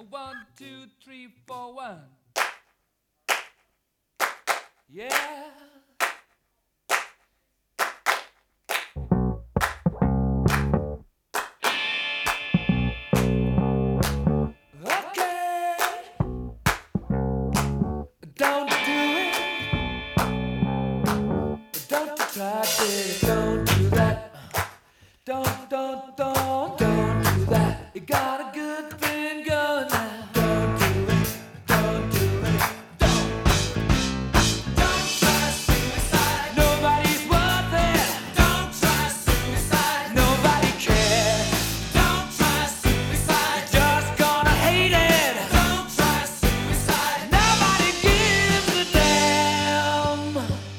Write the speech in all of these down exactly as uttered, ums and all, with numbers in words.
One, two, three, four, one. Yeah. Okay. Don't do it. Don't try it. Don't do that. Don't, don't, don't, don't do that. You got a good thing going now. Don't do it. Don't do it. Don't. Don't try suicide. Nobody's worth it. Don't try suicide. Nobody cares. Don't try suicide. You're just gonna hate it. Don't try suicide. Nobody gives a damn.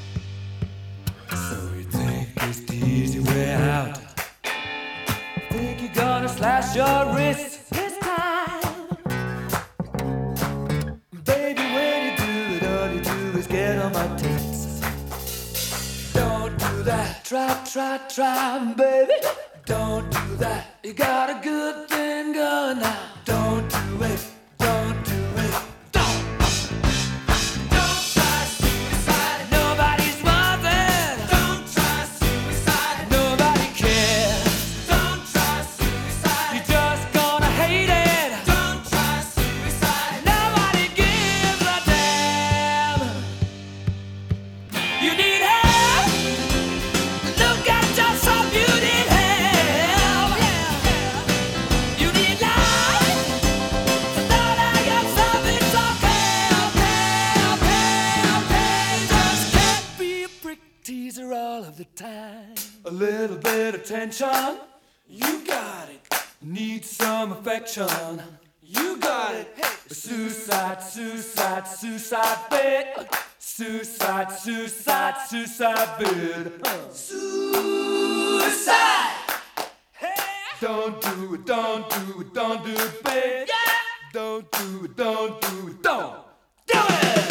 So you think it's the easy way out. Think you're gonna slash your wrist this time. Baby, when you do it, all you do is get on my tits. Don't do that. Try, try, try, baby. Don't do that. You got a good thing going now. Don't do it. Don't do it. Don't. Don't try suicide. Nobody's worth it. Don't try suicide. Nobody cares. Don't try suicide. You're just gonna hate it. Don't try suicide. Nobody gives a damn. You need help. Look at yourself. You need help. You need life. So don't hurt yourself. It's okay, okay, okay, okay. Just can't be a prick teaser all of the time. A little bit of tension. You got it. Need some affection. You got it. Hey. Suicide, suicide, suicide bit. Suicide, suicide, suicide bit. Suicide. Hey. Don't do it, don't do it, don't do it, babe. Yeah. Don't do it, don't do it, don't do it.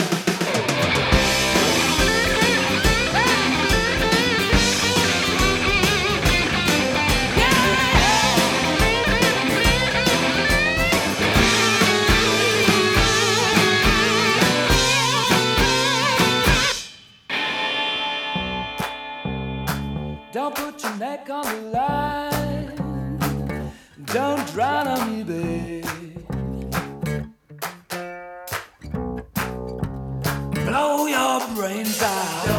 Don't put your neck on the line. Don't drown on me, babe. Blow your brains out.